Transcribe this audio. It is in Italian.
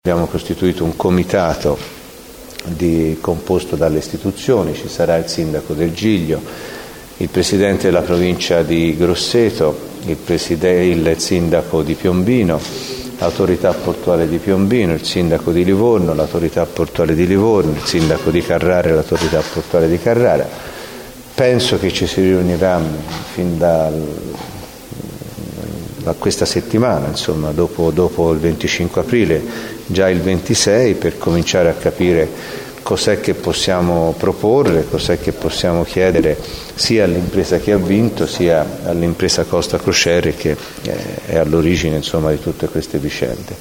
Abbiamo costituito un comitato composto dalle istituzioni, ci sarà il sindaco del Giglio, il presidente della provincia di Grosseto, il sindaco di Piombino, l'autorità portuale di Piombino, il sindaco di Livorno, l'autorità portuale di Livorno, il sindaco di Carrara e l'autorità portuale di Carrara. Penso che ci si riunirà fin da questa settimana, insomma, dopo il 25 aprile, già il 26, per cominciare a capire cos'è che possiamo proporre, cos'è che possiamo chiedere sia all'impresa che ha vinto, sia all'impresa Costa Crociere che è all'origine, insomma, di tutte queste vicende.